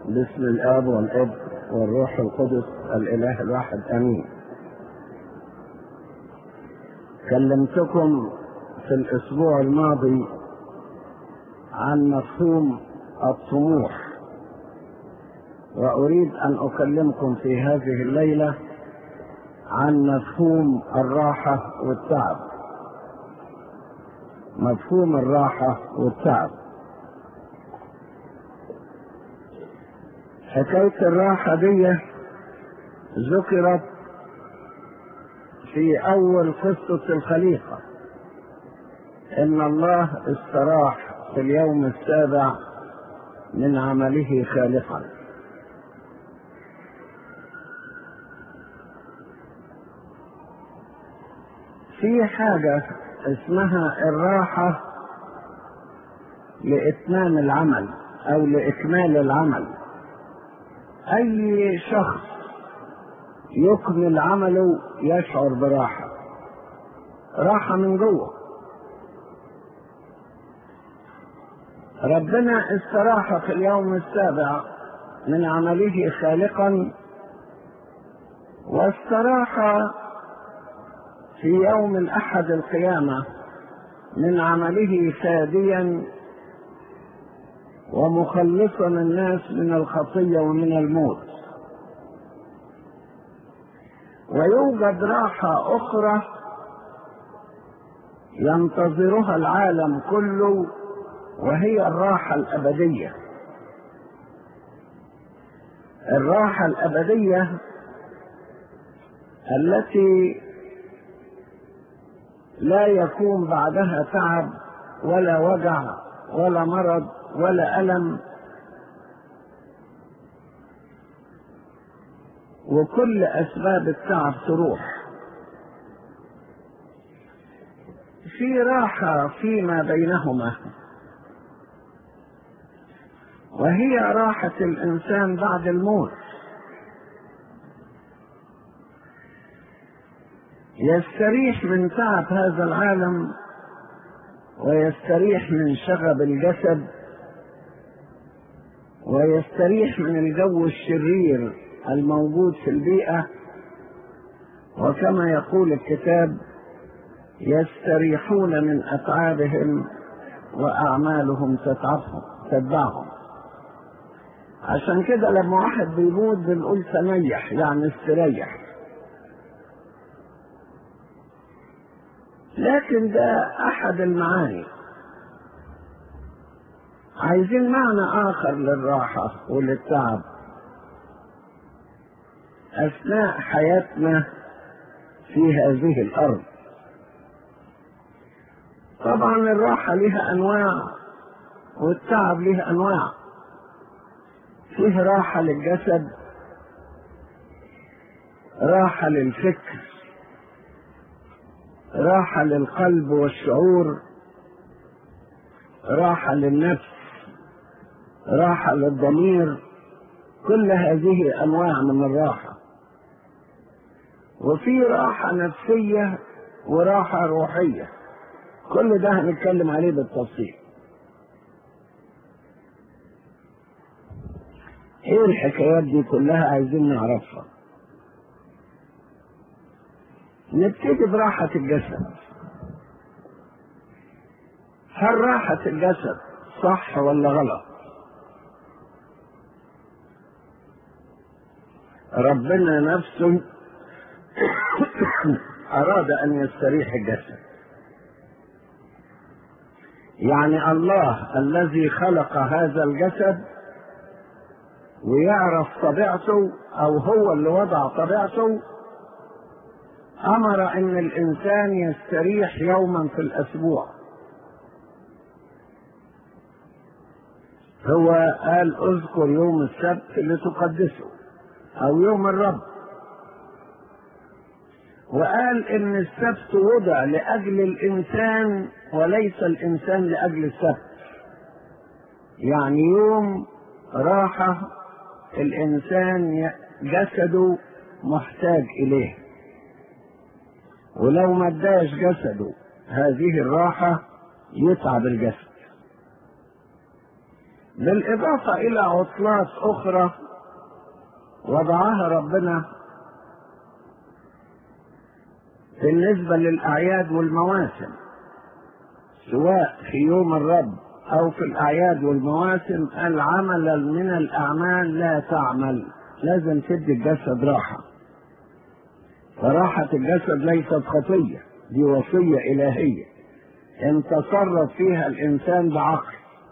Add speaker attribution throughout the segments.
Speaker 1: باسم الآب والابن والروح القدس الإله الواحد آمين. كلمتكم في الأسبوع الماضي عن مفهوم الطموح، وأريد أن أكلمكم في هذه الليلة عن مفهوم الراحة والتعب. مفهوم الراحة والتعب. حكاية الراحة دي ذكرت في أول قصة الخليقة، إن الله استراح في اليوم السابع من عمله خالقا. في حاجة اسمها الراحة لإتمام العمل أو لإكمال العمل. أي شخص يكمل عمله يشعر براحة، راحة من جوه. ربنا استراح في اليوم السابع من عمله خالقا، واستراح في يوم الأحد القيامة من عمله فاديا ومخلصا الناس من الخطية ومن الموت. ويوجد راحة أخرى ينتظرها العالم كله، وهي الراحة الأبدية. الراحة الأبدية التي لا يكون بعدها تعب ولا وجع ولا مرض ولا ألم، وكل أسباب التعب تروح. في راحة فيما بينهما، وهي راحة الإنسان بعد الموت. يستريح من تعب هذا العالم، ويستريح من شغب الجسد، ويستريح من الجو الشرير الموجود في البيئة. وكما يقول الكتاب: يستريحون من أتعابهم وأعمالهم تتبعهم. عشان كده لما واحد بيموت بنقول تنيح، يعني استريح. لكن ده أحد المعاني. عايزين معنى آخر للراحة وللتعب أثناء حياتنا في هذه الأرض. طبعا الراحة لها أنواع والتعب لها أنواع. فيه راحة للجسد، راحة للفكر، راحة للقلب والشعور، راحة للنفس، راحة للضمير. كل هذه أنواع من الراحة. وفي راحة نفسية وراحة روحية. كل ده هنتكلم عليه بالتفصيل. ايه الحكايات دي كلها عايزين نعرفها. نبتدي براحة الجسد. هل راحة الجسد صح ولا غلط؟ ربنا نفسه أراد أن يستريح الجسد. يعني الله الذي خلق هذا الجسد ويعرف طبيعته، أو هو اللي وضع طبيعته، أمر أن الإنسان يستريح يوما في الأسبوع. هو قال: اذكر يوم السبت لتقدسه، أو يوم الرب. وقال إن السبت وضع لأجل الإنسان وليس الإنسان لأجل السبت. يعني يوم راحة الإنسان جسده محتاج إليه، ولو ما اداش جسده هذه الراحة يتعب الجسد. بالإضافة إلى عطلات أخرى وضعها ربنا بالنسبة للأعياد والمواسم، سواء في يوم الرب أو في الأعياد والمواسم. العمل من الأعمال لا تعمل، لازم تدي الجسد راحة. فراحة الجسد ليست خطية، دي وصية إلهية إن تصرف فيها الإنسان بعقل.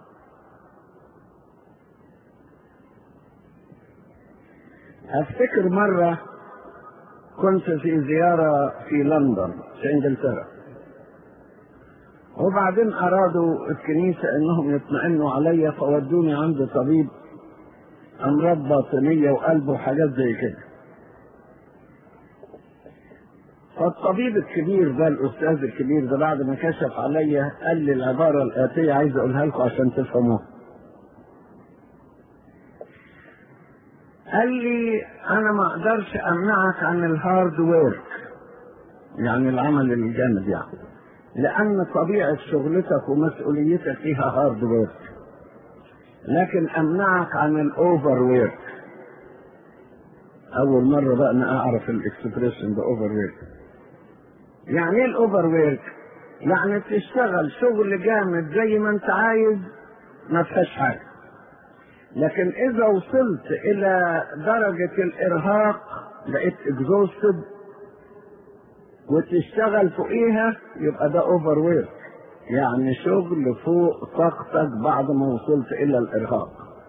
Speaker 1: أفتكر مرة كنت في زيارة في لندن في إنجلترا، وبعدين أرادوا الكنيسة إنهم يطمئنوا علي، فودوني عند طبيب أمراض باطنية وقلب وحاجات زي كده. فالطبيب الكبير ده، الأستاذ الكبير ده، بعد ما كشف علي قال لي العبارة الآتية، عايز أقولها لكم عشان تفهموها. قال لي أنا ما أقدرش أمنعك عن الهارد ويرك، يعني العمل الجامد يعني، لأن طبيعة شغلتك ومسؤوليتك فيها هارد ويرك، لكن أمنعك عن الأوفر ويرك. أول مرة بقى أنا أعرف الإكسبريشن ده، أوفر ويرك. يعني إيه الأوفر ويرك؟ يعني تشتغل شغل جامد زي ما أنت عايز ما فيهاش حاجة، لكن إذا وصلت إلى درجة الإرهاق بقيت exhausted وتشتغل فوقيها، يبقى ده اوفر ويرك، يعني شغل فوق طاقتك بعد ما وصلت الى الارهاق.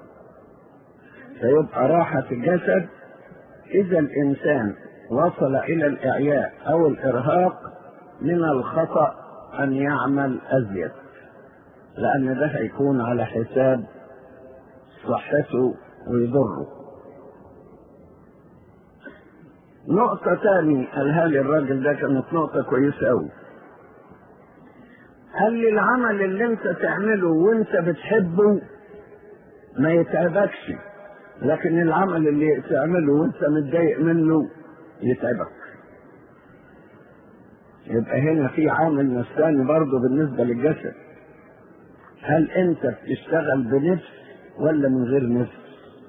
Speaker 1: فيبقى راحة الجسد اذا الانسان وصل الى الاعياء او الارهاق، من الخطأ ان يعمل ازيد، لان ده هيكون على حساب صحته ويضره. نقطة تاني قالها لي الراجل ده، كانت نقطة كويسة أوي. قال لي العمل اللي انت تعمله وانت بتحبه ما يتعبكش، لكن العمل اللي تعمله وانت متضايق منه يتعبك. يبقى هنا في عامل نفساني برضه بالنسبة للجسد. هل انت بتشتغل بنفس ولا من غير نفس؟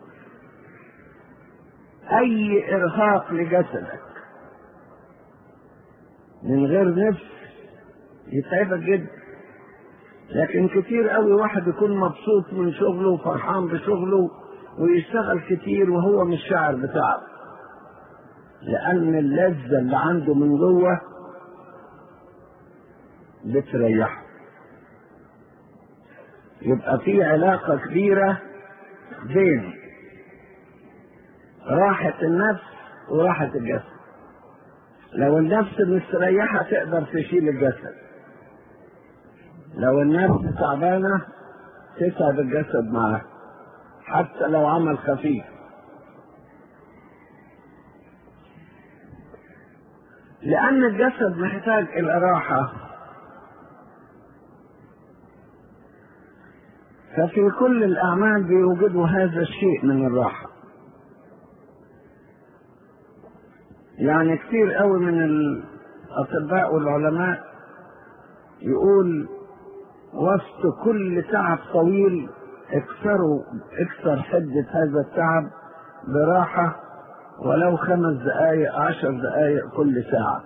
Speaker 1: اي ارهاق لجسدك من غير نفس يتعبك جدا. لكن كتير قوي واحد يكون مبسوط من شغله وفرحان بشغله ويشتغل كتير وهو مش شاعر بتعب، لان اللذة اللي عنده من جوه بتريحه. يبقى في علاقة كبيرة بين راحة النفس وراحة الجسد. لو النفس مستريحة تقدر تشيل الجسد، لو النفس تعبانة تتعب الجسد معها حتى لو عمل خفيف. لأن الجسد محتاج إلى راحة، ففي كل الأعمال بيوجدوا هذا الشيء من الراحة. يعني كتير قوي من الأطباء والعلماء يقول وسط كل تعب طويل اكثر حدة هذا التعب براحة، ولو 5 دقائق 10 دقائق كل ساعة.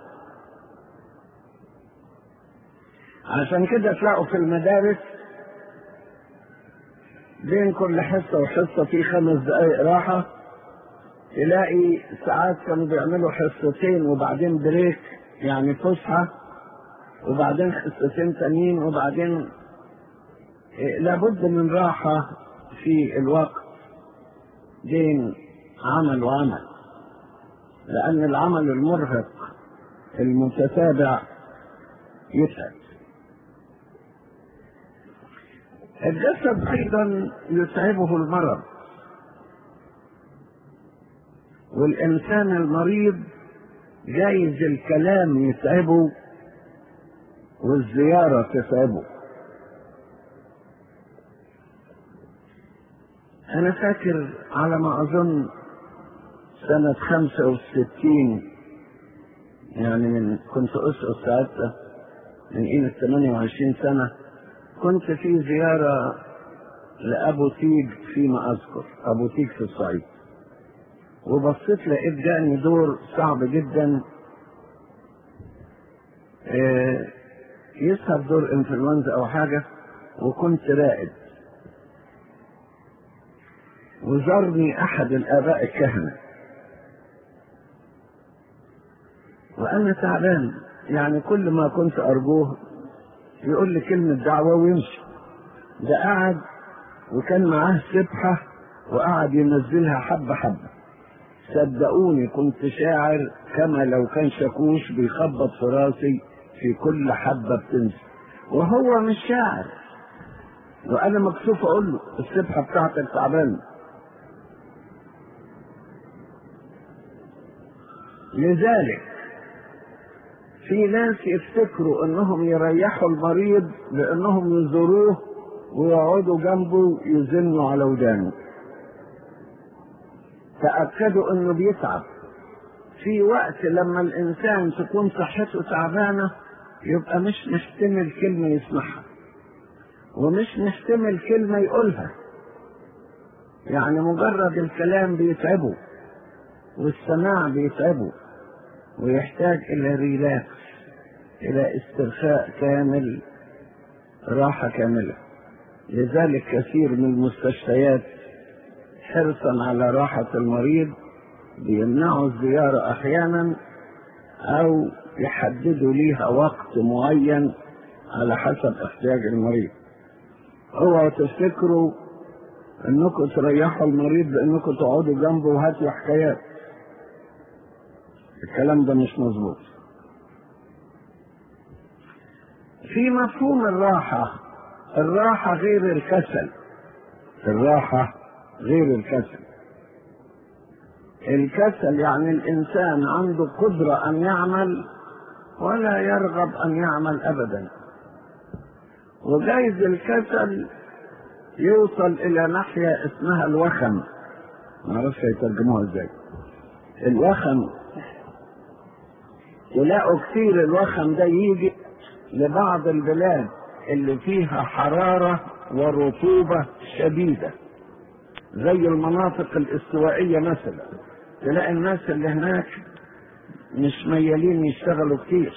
Speaker 1: عشان كده تلاقوا في المدارس بين كل حصة وحصة في 5 دقائق راحة. تلاقي ساعات كانوا بيعملوا حصتين وبعدين بريك، يعني فسحة، وبعدين حصتين تانيين، وبعدين لابد من راحة في الوقت بين عمل وعمل، لأن العمل المرهق المتتابع يتعب. الجسد أيضا يتعبه المرض، والإنسان المريض جايز الكلام يتعبه والزيارة تتعبه. أنا فاكر على ما أظن سنة 65، يعني كنت أسقط ساعتها من قيمة 28 سنة، كنت في زيارة لأبو تيج فيما أذكر، أبو تيج في الصعيد، وبصيت لقيت جاني دور صعب جدا، يسهر دور انفلونزا أو حاجة، وكنت رائد، وزارني أحد الآباء الكهنة وأنا تعبان، يعني كل ما كنت أرجوه يقول لي كلمة دعوة ويمشي. ده قعد وكان معاه سبحة وقعد ينزلها حبة حبة، صدقوني كنت شاعر كما لو كان شاكوش بيخبط في راسي في كل حبة بتنزل، وهو مش شاعر، وأنا مكسوف أقول له السبحة بتاعتك تعبانة. لذلك في ناس يفتكروا انهم يريحوا المريض بانهم يزوروه ويقعدوا جنبه يزنوا على ودانه. تأكدوا انه بيتعب. في وقت لما الانسان تكون صحته تعبانة يبقى مش محتمل كلمة يسمعها، ومش محتمل كلمة يقولها، يعني مجرد الكلام بيتعبه والسماع بيتعبه، ويحتاج إلى ريلاكس، إلى استرخاء كامل، راحة كاملة. لذلك كثير من المستشفيات حرصا على راحة المريض بيمنعوا الزيارة أحيانا، أو يحددوا ليها وقت معين على حسب احتياج المريض. اوعوا تفتكروا انكم تريحوا المريض بانكم تقعدوا جنبه وهاتوا حكايات، الكلام ده مش مظبوط. في مفهوم الراحة، الراحة غير الكسل، الراحة غير الكسل. الكسل يعني الإنسان عنده قدرة أن يعمل ولا يرغب أن يعمل أبدا، وجايز الكسل يوصل إلى ناحية اسمها الوخم، ما أعرفش يترجموها إزاي. الوخم تلاقوا كثير الوخم ده يجي لبعض البلاد اللي فيها حرارة ورطوبة شديدة، زي المناطق الاستوائية مثلا، تلاقي الناس اللي هناك مش ميالين يشتغلوا كتير،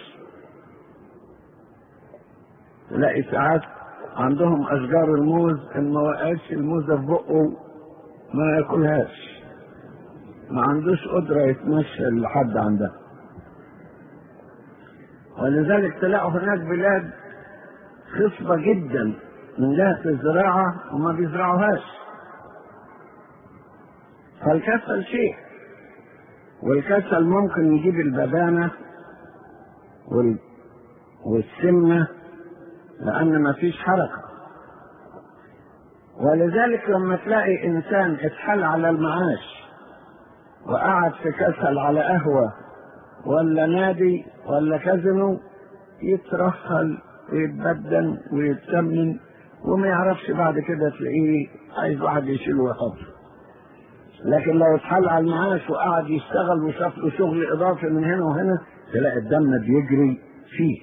Speaker 1: تلاقي ساعات عندهم أشجار الموز إن ما وقعتش الموزة في بقه ما ياكلهاش، ما عندوش قدرة يتمشى لحد عندها. ولذلك تلاقوا هناك بلاد خصبة جدا من جهة الزراعة وما بيزرعوهاش. فالكسل شيء، والكسل ممكن يجيب البدانة والسمنة لأن ما فيش حركة. ولذلك لما تلاقي إنسان اتحل على المعاش وقعد في كسل على قهوة ولا نادي ولا كازينو، يترهل ويتبدن ويتسمن وما يعرفش بعد كده تلاقيه عايز واحد يشيله ويحطه. لكن لو اتحل على المعاش وقعد يشتغل وشاف له شغل اضافي من هنا وهنا، تلاقي الدم بيجري فيه.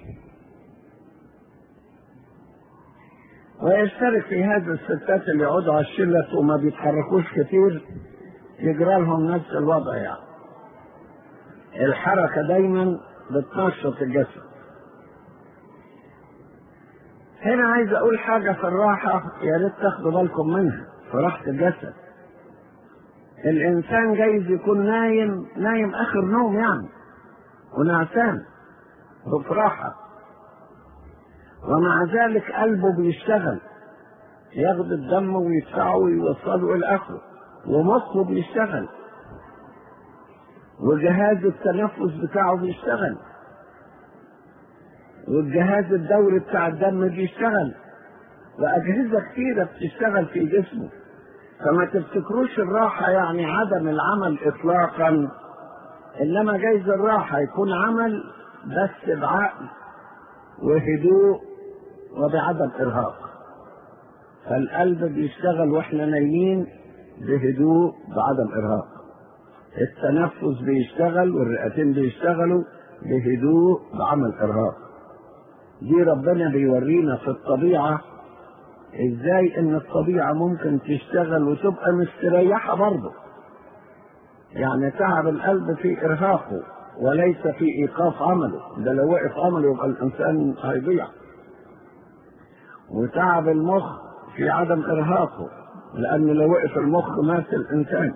Speaker 1: ويشترك في هذا الستات اللي يقعدوا على الشلة وما بيتحركوش كتير، يجرى لهم نفس الوضع. يعني الحركة دايما بتنشط الجسد. هنا عايز اقول حاجة في الراحة يا ريت تاخدوا بالكم منها في راحة الجسد. الانسان جايز يكون نايم اخر نوم يعني ونعسان وفي راحة، ومع ذلك قلبه بيشتغل، ياخد الدم ويدفعه ويوصله الى اخره، ومخه بيشتغل، وجهاز التنفس بتاعه بيشتغل، والجهاز الدوري بتاع الدم بيشتغل، وأجهزة كثيرة بتشتغل في جسمه. فما تفتكروش الراحة يعني عدم العمل إطلاقا، إنما جايز الراحة يكون عمل بس بعقل وهدوء وبعدم إرهاق. فالقلب بيشتغل وإحنا نايمين بهدوء بعدم إرهاق، التنفس بيشتغل والرئتين بيشتغلوا بهدوء بعمل إرهاق. دي ربنا بيورينا في الطبيعة ازاي ان الطبيعة ممكن تشتغل وتبقى مستريحة برضه؟ يعني تعب القلب في ارهاقه وليس في ايقاف عمله، ده لو وقف عمله يبقى الانسان هيضيع. وتعب المخ في عدم ارهاقه، لان لو وقف المخ مات الانسان.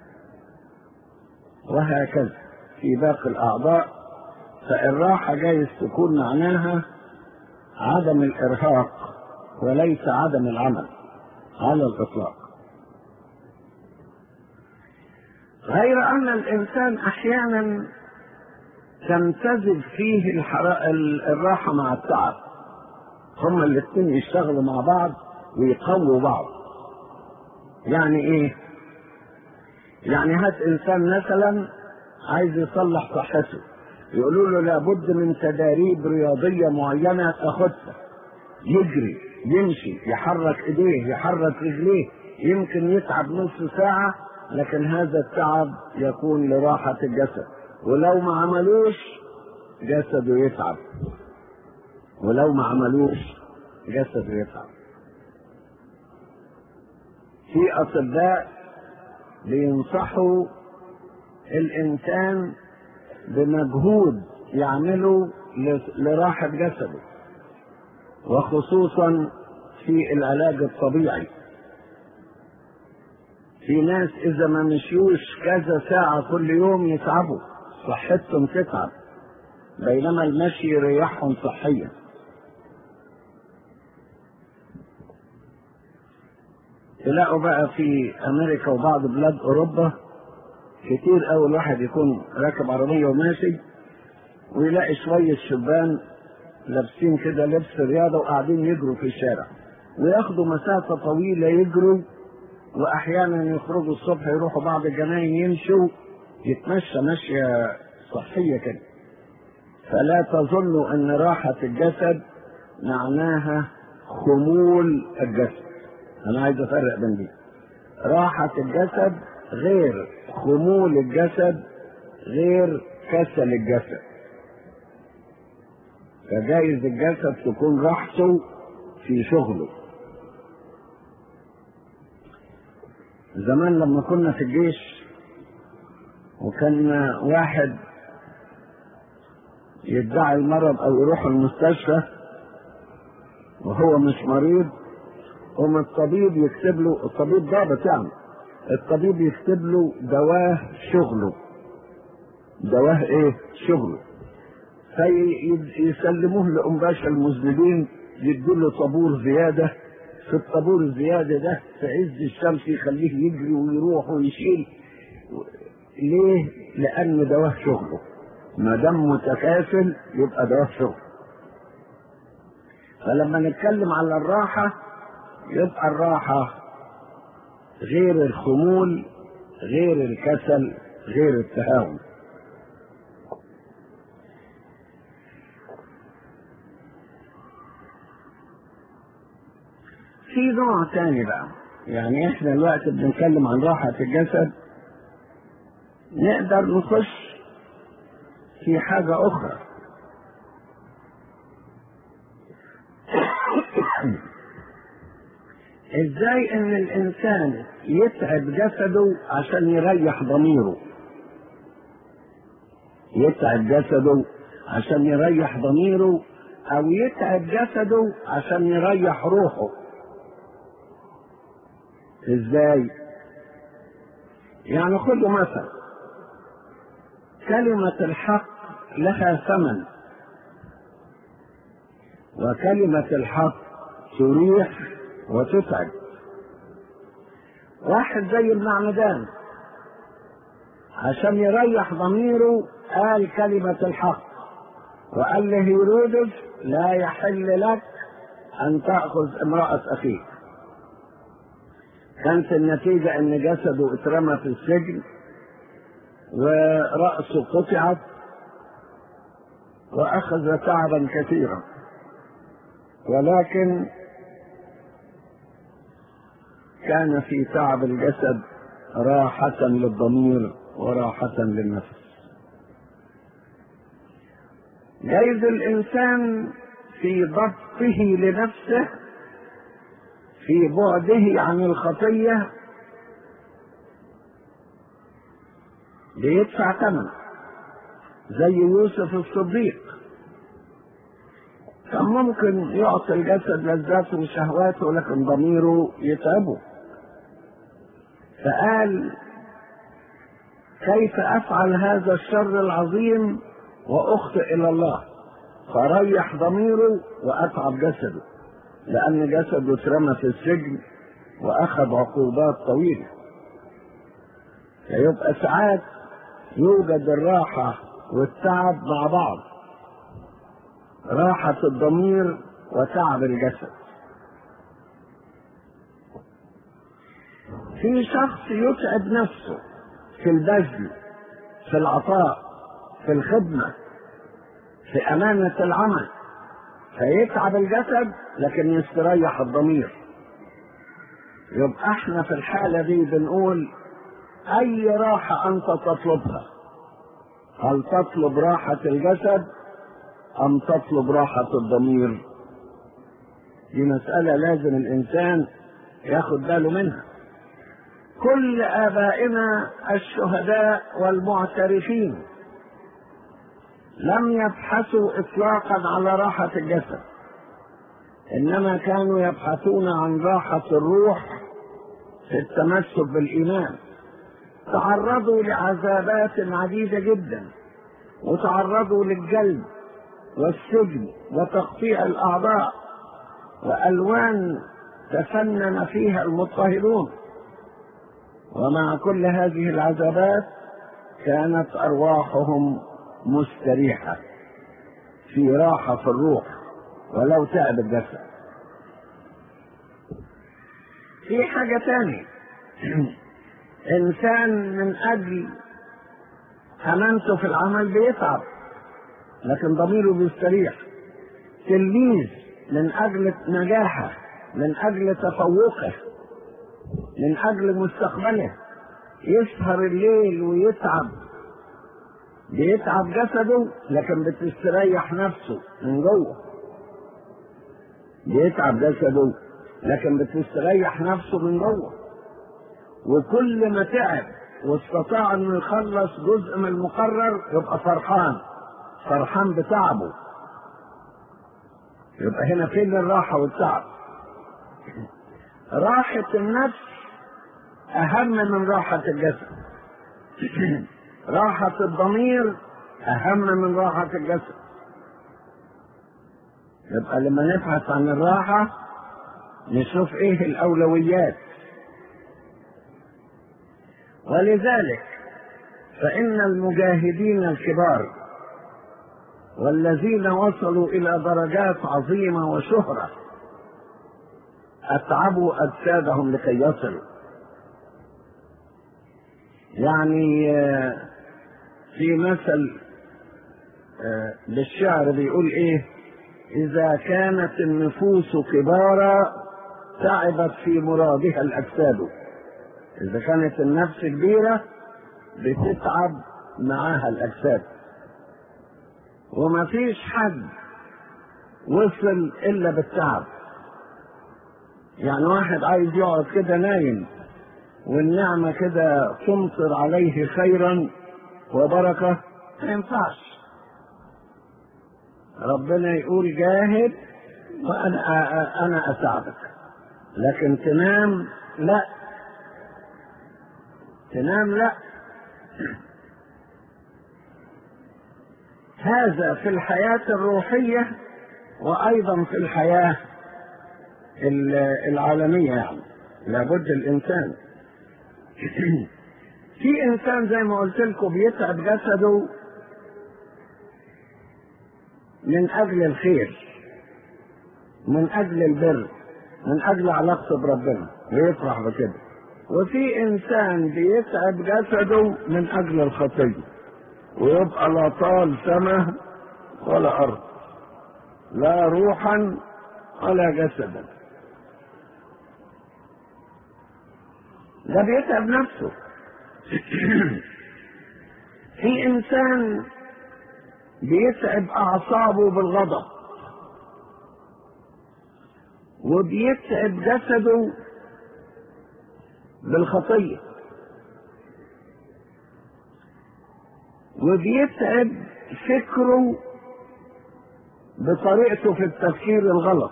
Speaker 1: وهكذا في باقي الاعضاء. فالراحة جايز تكون معناها عدم الارهاق وليس عدم العمل على الاطلاق. غير ان الانسان احيانا تمتزج فيه الراحة مع التعب، هما الاثنين يشتغلوا مع بعض ويقووا بعض. يعني ايه؟ يعني هات انسان مثلا عايز يصلح صحته، يقولوا له لابد من تداريب رياضية معينة تاخدها، يجري يمشي يحرك ايديه يحرك رجليه، يمكن يتعب نص ساعة، لكن هذا التعب يكون لراحة الجسد. ولو ما عملوش جسده يتعب، ولو ما عملوش جسده يتعب. في أطباء بينصحوا الإنسان بمجهود يعمله لراحة جسده، وخصوصا في العلاج الطبيعي. في ناس إذا ما مشيوش كذا ساعة كل يوم يتعبوا، صحتهم تتعب، بينما المشي يريحهم صحيا. تلاقوا بقى في أمريكا وبعض بلاد أوروبا كتير أول واحد يكون راكب عربية وماشي، ويلاقي شوية شبان لابسين كده لبس رياضة وقاعدين يجروا في الشارع، وياخدوا مسافة طويلة يجروا، وأحيانا يخرجوا الصبح يروحوا بعض الجناين يمشوا، يتمشى مشية صحية كده. فلا تظنوا أن راحة الجسد معناها خمول الجسد. أنا عايز أفرق بين دي. راحة الجسد غير خمول الجسد، غير كسل الجسد. فجايز الجسد تكون راحته في شغله. زمان لما كنا في الجيش وكان واحد يدعي المرض او يروح المستشفى وهو مش مريض، قام الطبيب يكتب له، الطبيب ضابط يعني، الطبيب يكتب له دواه شغله. دواه ايه؟ شغله. فيسلموه لأنباشا المذنبين، يدوا له طابور زيادة. في الطابور الزيادة ده في عز الشمس يخليه يجري ويروح ويشيل. ليه؟ لأن دواه شغله. ما دام متكاسل يبقى دواه شغل. فلما نتكلم على الراحة يبقى الراحة غير الخمول، غير الكسل، غير التهاون. في نوع تاني بقى، يعني احنا الوقت بنتكلم عن راحة الجسد، نقدر نخش في حاجة أخرى. ازاي ان الانسان يتعب جسده عشان يريح ضميره، يتعب جسده عشان يريح ضميره، او يتعب جسده عشان يريح روحه. ازاي؟ يعني خذوا مثلا كلمة الحق لها ثمن، وكلمة الحق تريح وتتعب. واحد زي المعمدان عشان يريح ضميره قال كلمة الحق، وقال لهيرودس لا يحل لك أن تأخذ امرأة أخيك. كانت النتيجة أن جسده اترمى في السجن ورأسه قطعت وأخذ تعبا كثيرا، ولكن كان في تعب الجسد راحة للضمير وراحة للنفس. جايز الإنسان في ضبطه لنفسه في بعده عن الخطية بيدفع ثمن، زي يوسف الصديق كان ممكن يعطي الجسد لذاته وشهواته لكن ضميره يتعبه، فقال كيف أفعل هذا الشر العظيم وأخطئ إلى الله، فريح ضميره وأتعب جسده، لأن جسده اترمى في السجن وأخذ عقوبات طويلة. فيبقى ساعات يوجد الراحة والتعب مع بعض، راحة الضمير وتعب الجسد. في شخص يتعب نفسه في البذل، في العطاء، في الخدمة، في أمانة العمل، فيتعب الجسد لكن يستريح الضمير. يبقى احنا في الحالة دي بنقول أي راحة أنت تطلبها، هل تطلب راحة الجسد أم تطلب راحة الضمير؟ دي مسألة لازم الإنسان ياخد باله منها. كل آبائنا الشهداء والمعترفين لم يبحثوا إطلاقا على راحة الجسد، إنما كانوا يبحثون عن راحة الروح في التمسك بالإيمان. تعرضوا لعذابات عديدة جدا، وتعرضوا للجلد والسجن وتقطيع الأعضاء، وألوان تفنن فيها المضطهدون، ومع كل هذه العذابات كانت أرواحهم مستريحة في راحة في الروح ولو تعب الجسد. في حاجة تانية، إنسان من أجل أمانته في العمل بيتعب لكن ضميره بيستريح. تلميذ من أجل نجاحه، من أجل تفوقه، من أجل مستقبله يسهر الليل ويتعب، بيتعب جسده لكن بتستريح نفسه من جوه. بيتعب جسده لكن بتستريح نفسه من جوه. وكل ما تعب واستطاع انه يخلص جزء من المقرر يبقى فرحان بتعبه. يبقى هنا فين الراحة والتعب؟ راحة النفس أهم من راحة الجسد. راحة الضمير أهم من راحة الجسد. يبقى لما نبحث عن الراحة نشوف إيه الأولويات. ولذلك فإن المجاهدين الكبار والذين وصلوا إلى درجات عظيمة وشهرة أتعبوا أجسادهم لكي يصلوا. يعني في مثل بالشعر بيقول إيه: إذا كانت النفوس كبارا تعبت في مرادها الأجساد. إذا كانت النفس كبيرة بتتعب معاها الأجساد. وما فيش حد وصل إلا بالتعب. يعني واحد عايز يقعد كده نايم والنعمة كده تمطر عليه خيرا وبركة، ما ينفعش. ربنا يقول جاهد وأنا أساعدك، لكن تنام لا، تنام لا. هذا في الحياة الروحية وأيضا في الحياة العالمية. يعني لابد الإنسان في إنسان زي ما قلت لكم بيتعب جسده من أجل الخير، من أجل البر، من أجل علاقته بربنا ويفرح بكده. وفي إنسان بيتعب جسده من أجل الخطية ويبقى لا طال سماء ولا أرض، لا روحا ولا جسدا. ده بيتعب نفسه. في إنسان بيتعب أعصابه بالغضب وبيتعب جسده بالخطية، وبيتعب فكره بطريقته في التفكير الغلط.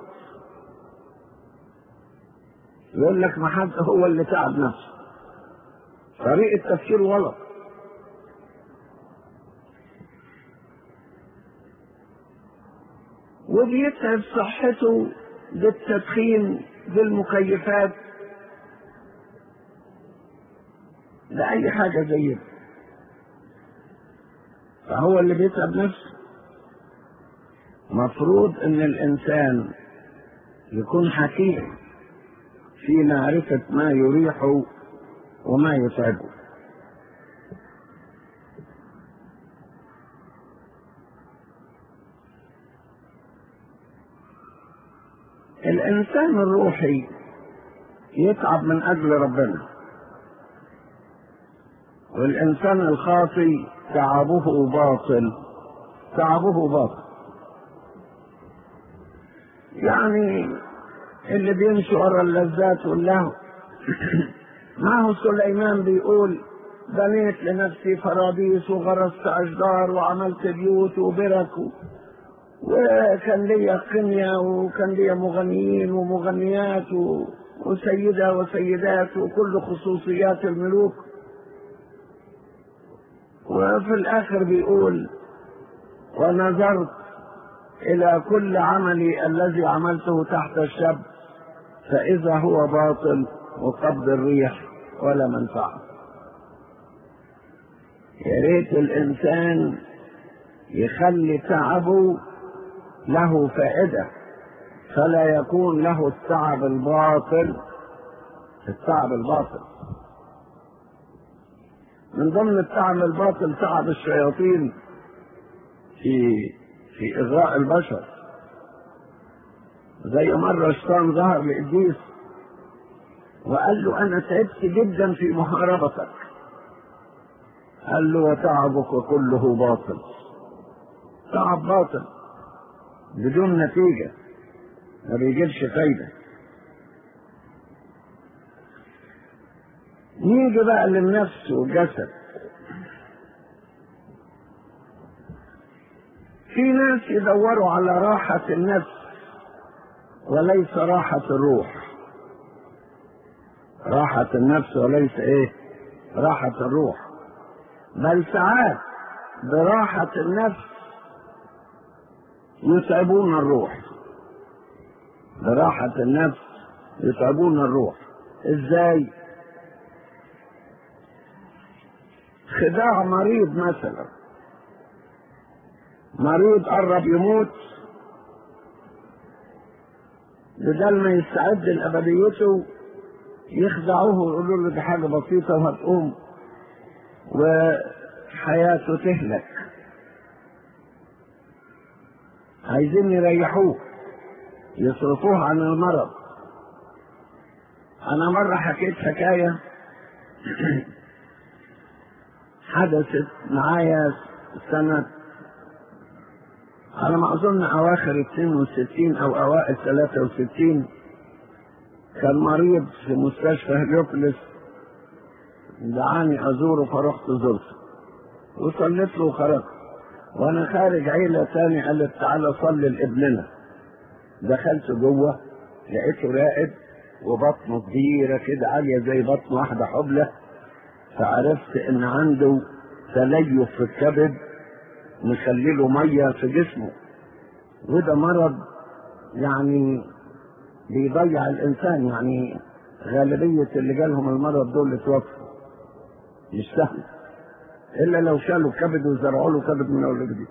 Speaker 1: يقول لك ما حد هو اللي تعب نفسه، طريقة تفكيره غلط. وبيتعب صحته بالتدخين، بالمكيفات، بأي حاجة زي كده، فهو اللي بيتعب نفسه. مفروض ان الانسان يكون حكيم في معرفة ما يريحه وما يتعبه. الانسان الروحي يتعب من اجل ربنا، والانسان الخاطي تعبه باطل، تعبه باطل. يعني اللي بيمشي ورا اللذات واللهو. معه سليمان بيقول بنيت لنفسي فراديس وغرست اشجار وعملت بيوت وبرك، وكان لي قنية وكان لي مغنيين ومغنيات وسيدة وسيدات وكل خصوصيات الملوك. وفي الآخر بيقول ونظرت إلى كل عملي الذي عملته تحت الشمس فإذا هو باطل وقبض الريح ولا منفعة. يا ريت الإنسان يخلي تعبه له فائدة، فلا يكون له التعب الباطل. التعب الباطل من ضمن التعب الباطل تعب الشياطين في إغراء البشر. زي مرة الشيطان ظهر لإبليس وقال له أنا تعبت جدا في محاربتك. قال له وتعبك كله باطل. تعب باطل بدون نتيجة، ما بيجيبش فايدة. نيجي بقى للنفس والجسد. في ناس يدوروا على راحة النفس وليس راحة الروح. راحة النفس وليس راحة الروح. بل ساعات براحة النفس يتعبون الروح. براحة النفس يتعبون الروح. ازاي؟ خداع مريض مثلا، مريض قرب يموت، بدل ما يستعد لأبديته يخدعوه ويقولوا له دي حاجة بسيطة وهتقوم وحياته تهلك. عايزين يريحوه، يصرفوه عن المرض. أنا مرة حكيت حكاية حدثت معايا سنة على ما أظن أواخر 62 أو أوائل 63. كان مريض في مستشفى هليوبوليس، دعاني أزوره فرحت زرته وصليت له وخرجت. وأنا خارج عيلة تاني قالت تعالى صلي لابننا. دخلت جوه لقيته راقد وبطنه كبيرة كده عالية زي بطن واحدة حبلة، فعرفت إن عنده تليف في الكبد مخليله مية في جسمه، وده مرض يعني بيضيع الإنسان. يعني غالبية اللي جالهم المرض دول اتوفوا، مش سهل إلا لو شالوا كبد وزرعوا له كبد من أول جديد.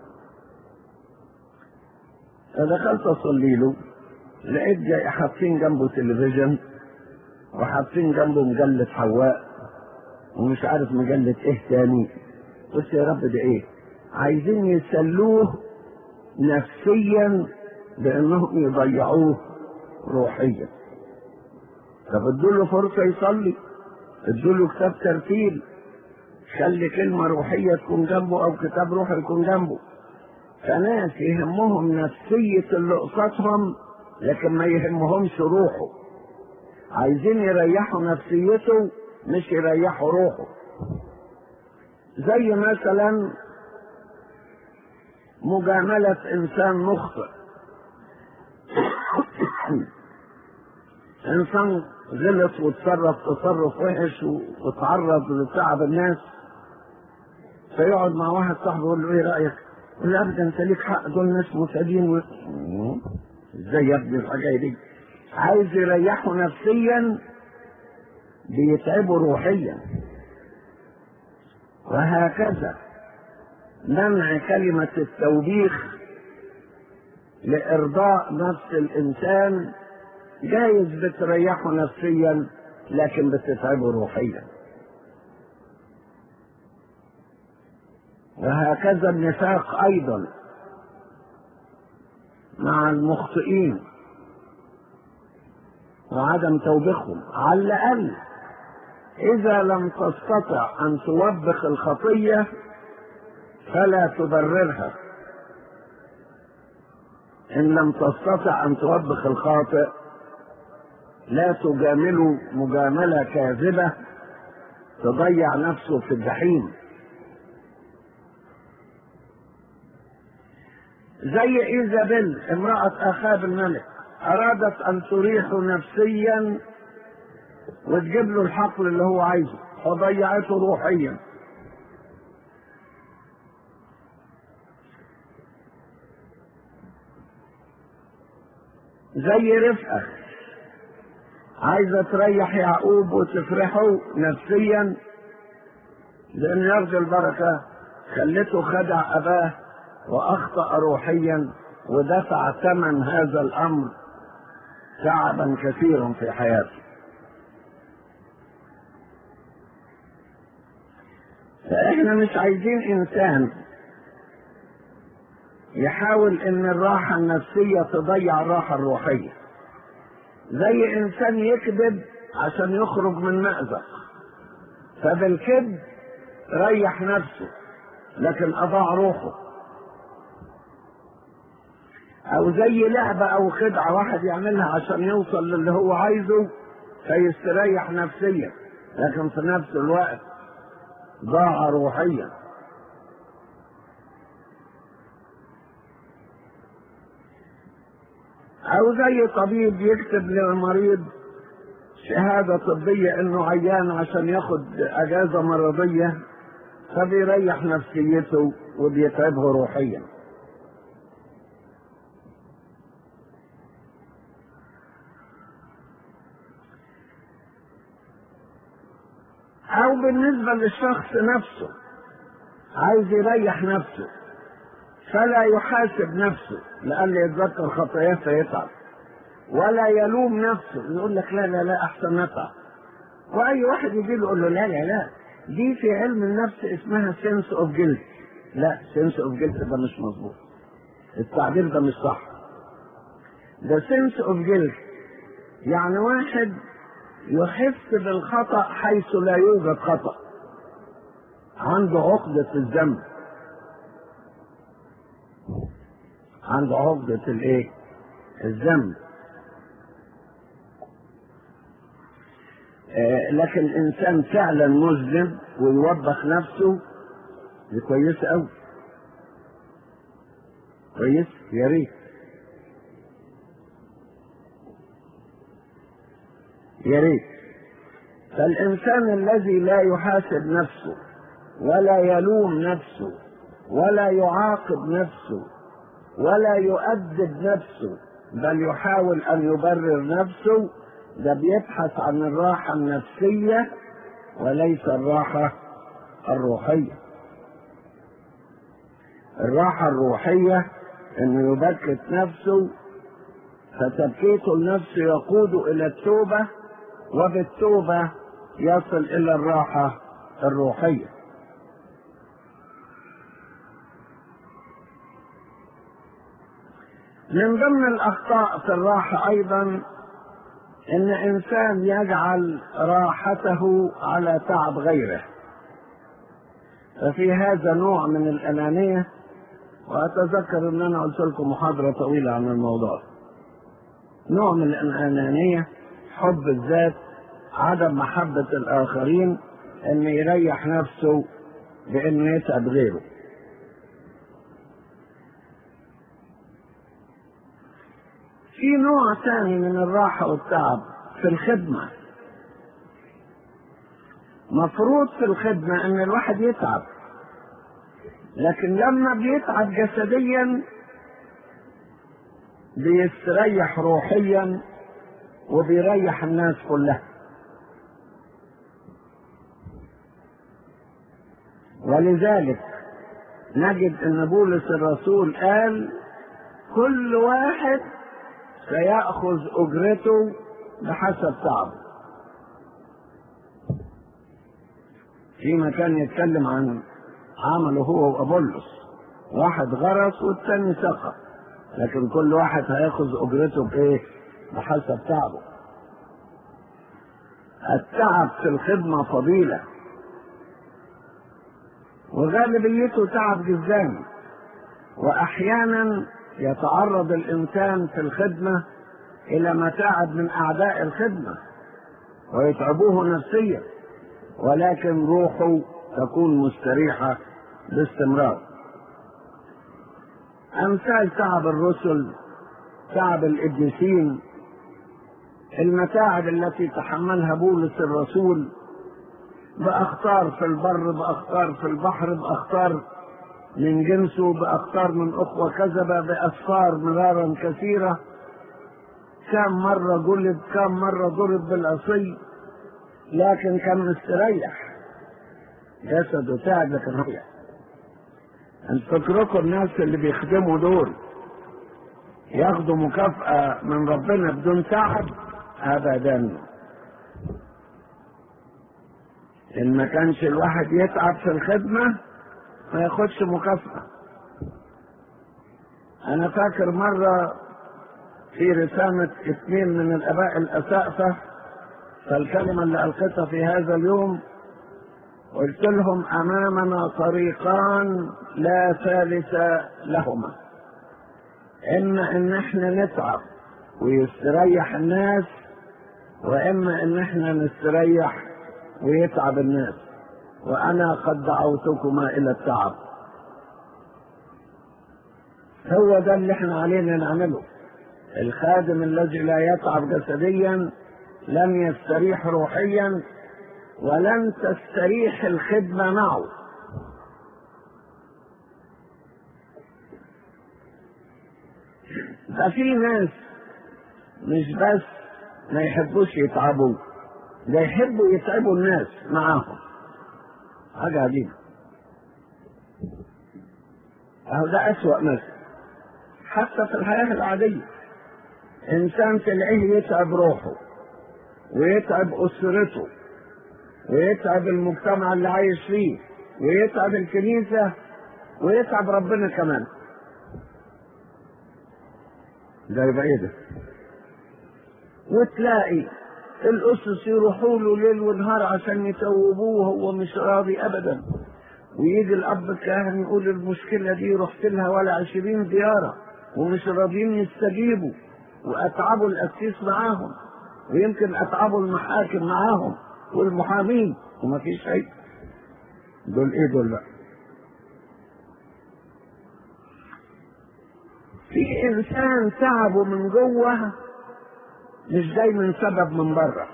Speaker 1: فدخلت أصلي له، لقيت جاي حاطين جنبه تلفزيون وحاطين جنبه مجلة حواء ومش عارف مجلة إيه تاني. قلت يا رب ده إيه؟ عايزين يسلوه نفسيا بأنهم يضيعوه روحيا. طب ادوله فرصة يصلي، ادوله كتاب ترتيل، خلي كلمة روحية تكون جنبه أو كتاب روحي يكون جنبه. فناس يهمهم نفسية اللي قصادهم لكن ما يهمهمش روحه، عايزين يريحوا نفسيته مش يريحوا روحه. زي مثلا مجاملة إنسان مخطئ. إنسان غلط وتصرف تصرف وحش وتعرض لتعب الناس، فيقعد مع واحد صاحبه يقول له ايه رأيك؟ يقول له ابدا انت ليك حق، دول ناس مساعدين ازاي يا ابني الحاجة دي؟ عايز يريحه نفسيا بيتعبه روحيا. وهكذا منع كلمة التوبيخ لإرضاء نفس الإنسان جايز بتريحه نفسيا لكن بتتعبه روحيا. وهكذا النفاق أيضا مع المخطئين وعدم توبيخهم. على الأقل إذا لم تستطع أن توبخ الخطية فلا تبررها. إن لم تستطع أن توبخ الخاطئ لا تجامله مجاملة كاذبة تضيع نفسه في الجحيم. زي إيزابيل امرأة أخاب الملك، أرادت أن تريحه نفسيا وتجيب له الحقل اللي هو عايزه فضيعته روحيا. زي رفقة عايزة تريح يعقوب وتفرحه نفسيا لأن يرجو البركة، خلته خدع أباه وأخطأ روحيا ودفع ثمن هذا الأمر تعبا كثيرا في حياته. فإحنا مش عايزين إنسان يحاول إن الراحة النفسية تضيع الراحة الروحية. زي إنسان يكذب عشان يخرج من مأزق، فبالكذب ريح نفسه لكن أضاع روحه. أو زي لعبة أو خدعة واحد يعملها عشان يوصل للي هو عايزه فيستريح نفسيا لكن في نفس الوقت ضاع روحيا. أو زي طبيب يكتب للمريض شهادة طبية إنه عيان عشان ياخد أجازة مرضية فبيريح نفسيته وبيتعبه روحيا. أو بالنسبة للشخص نفسه عايز يريح نفسه فلا يحاسب نفسه لأن يتذكر خطاياه فيتعب، ولا يلوم نفسه يقول لك لا لا لا أحسن نتعب. وأي واحد يجي له يقول له لا لا لا، دي في علم النفس اسمها sense of guilt. لا، sense of guilt ده مش مظبوط، التعبير ده مش صح. ده sense of guilt يعني واحد يحس بالخطأ حيث لا يوجد خطأ، عنده عقدة الذنب، عنده عقدة الايه؟ الذنب. لكن انسان فعلا مذنب ويوبخ نفسه دي كويسة قوي، كويس، يا ريت يا ريت. فالإنسان الذي لا يحاسب نفسه ولا يلوم نفسه ولا يعاقب نفسه ولا يؤدب نفسه بل يحاول أن يبرر نفسه، ده بيبحث عن الراحة النفسية وليس الراحة الروحية. الراحة الروحية إنه يبكت نفسه، فتبكيته النفس يقود إلى التوبة، وبالتوبة يصل إلى الراحة الروحية. من ضمن الأخطاء في الراحة أيضا إن إنسان يجعل راحته على تعب غيره، ففي هذا نوع من الأنانية. وأتذكر أن أنا قلت لكم محاضرة طويلة عن الموضوع. نوع من الأنانية، حب الذات، عدم محبة الآخرين، أن يريح نفسه بأنه يتعب غيره. في نوع ثاني من الراحة والتعب في الخدمة. مفروض في الخدمة أن الواحد يتعب، لكن لما بيتعب جسديا بيستريح روحيا وبيريح الناس كلها. ولذلك نجد أن بولس الرسول قال كل واحد سيأخذ أجرته بحسب تعبه. في مكان يتكلم عن عمله هو وأبولس، واحد غرس والتاني سقى، لكن كل واحد هياخذ أجرته بإيه؟ بحسب تعبه. التعب في الخدمة فضيلة، وغالبيته تعب جسداني، وأحيانا يتعرض الإنسان في الخدمة إلى متاعب من أعداء الخدمة ويتعبوه نفسيا، ولكن روحه تكون مستريحة باستمرار. أمثال تعب الرسل، تعب القديسين، المتاعب التي تحملها بولس الرسول بأخطار في البر، بأخطار في البحر، بأخطار من جنسه، بأخطار من أخوة كذبة، بأسفار مرارا كثيرة، كم مرة جلد، كم مرة ضرب بالعصي، لكن كان مستريح، جسده تعب لكن ريح. فكركم الناس اللي بيخدموا دول ياخدوا مكافأة من ربنا بدون تعب؟ أبدا. إن ما كانش الواحد يتعب في الخدمة ما ياخدش مكافأة. أنا فاكر مرة في رسالة 2 من الآباء الأسقفة، فالكلمة اللي ألقيتها في هذا اليوم قلت لهم أمامنا طريقان لا ثالث لهما، إما إن احنا نتعب ويستريح الناس، وإما إن احنا نستريح ويتعب الناس، وأنا قد دعوتكما إلى التعب. هو ده اللي احنا علينا نعمله. الخادم الذي لا يتعب جسديا لن يستريح روحيا، ولن تستريح الخدمة معه. ففي ناس مش بس ما يحبوش يتعبوا، ده يحبوا يتعبوا الناس معاهم. حاجة عجيبة. أهو ده أسوأ مثل. حتى في الحياة العادية إنسان تلاقيه يتعب روحه ويتعب أسرته ويتعب المجتمع اللي عايش فيه ويتعب الكنيسة ويتعب ربنا كمان. ده يبقى ايه ده؟ وتلاقي الأسس يروحوا له ليل ونهار عشان يتوبوه، هو مش راضي أبدا. ويجي الأب الكاهن يقول المشكلة دي رحت لها ولا 20 زيارة ومش راضيين يستجيبوا، وأتعبوا الأسيس معاهم، ويمكن أتعبوا المحاكم معاهم والمحامين، وما فيش شيء. دول ايه دول بقى؟ في انسان تعبه من جوه مش جاي من سبب من بره.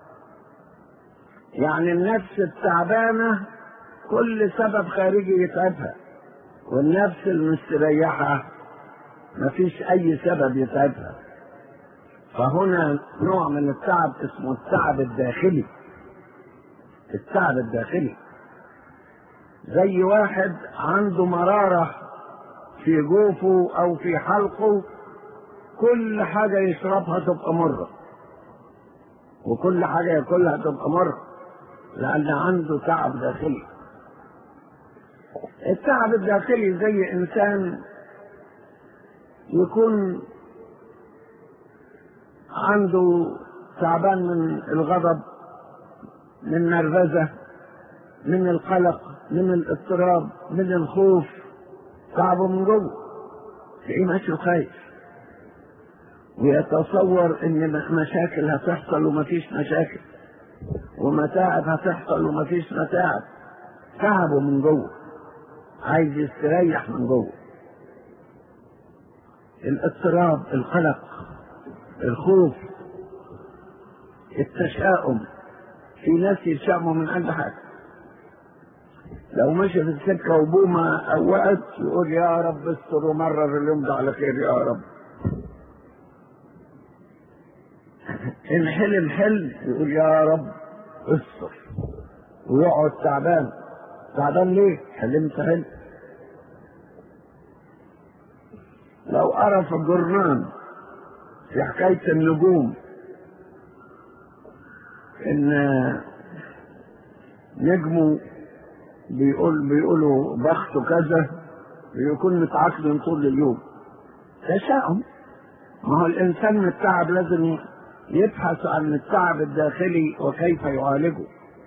Speaker 1: يعني النفس التعبانه كل سبب خارجي يتعبها، والنفس المستريحه ما فيش اي سبب يتعبها. فهنا نوع من التعب اسمه التعب الداخلي. التعب الداخلي زي واحد عنده مرارة في جوفه أو في حلقه، كل حاجة يشربها تبقى مرة، وكل حاجة ياكلها تبقى مرة، لأن عنده تعب داخلي. التعب الداخلي زي إنسان يكون عنده تعبان من الغضب، من النرفزة، من القلق، من الاضطراب، من الخوف، تعبه من جوه، تلاقيه ماشي خايف. ويتصور ان مشاكل هتحصل ومفيش مشاكل، ومتاعب هتحصل ومفيش متاعب. تعبه من جوه، عايز يستريح من جوه. الاضطراب، القلق، الخوف، التشاؤم. في ناس يتشائموا من اي حاجه. لو مشي في السكه وبومه او وقت يقول يا رب استر ومرر اليوم ده على خير يا رب. ان حلم حلم يقول يا رب استر، ويقعد تعبان. تعبان ليه؟ حلمت حلم. لو قرا في الجرنان في حكايه النجوم ان نجمه بيقولوا بخته كذا، بيكون متعكن طول اليوم. تشاؤم. ما هو الانسان من التعب لازم يبحث عن التعب الداخلي وكيف يعالجه.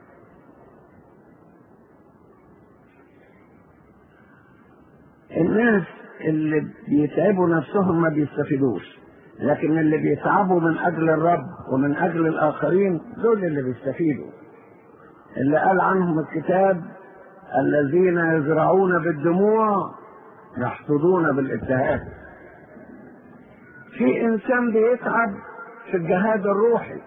Speaker 1: الناس اللي بيتعبوا نفسهم ما بيستفيدوش، لكن اللي بيتعبوا من اجل الرب ومن اجل الاخرين دول اللي بيستفيدوا. اللي قال عنهم الكتاب الذين يزرعون بالدموع يحصدون بالابتهاج. في انسان بيتعب في الجهاد الروحي،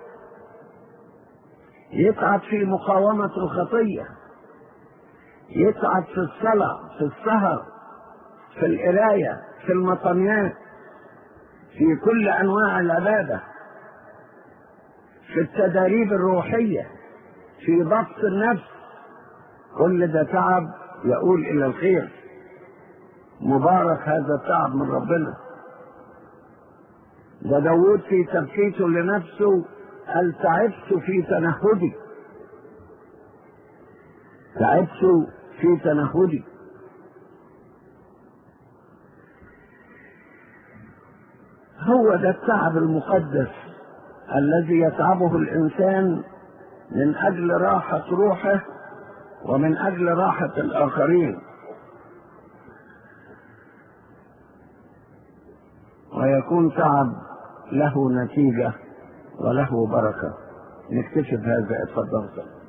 Speaker 1: يتعب في مقاومة الخطية، يتعب في الصلاة، في السهر، في القراية، في المطنيات، في كل انواع العبادة، في التدريب الروحية، في ضبط النفس. كل ده تعب يؤول الى الخير. مبارك هذا التعب من ربنا. ده داود في تبكيته لنفسه قال تعبت في تنهدي. تعبت في تنهدي. هو ده التعب المقدس الذي يتعبه الإنسان من أجل راحة روحه ومن أجل راحة الآخرين، ويكون تعب له نتيجة وله بركة. نكتشف هذا. اتفضل.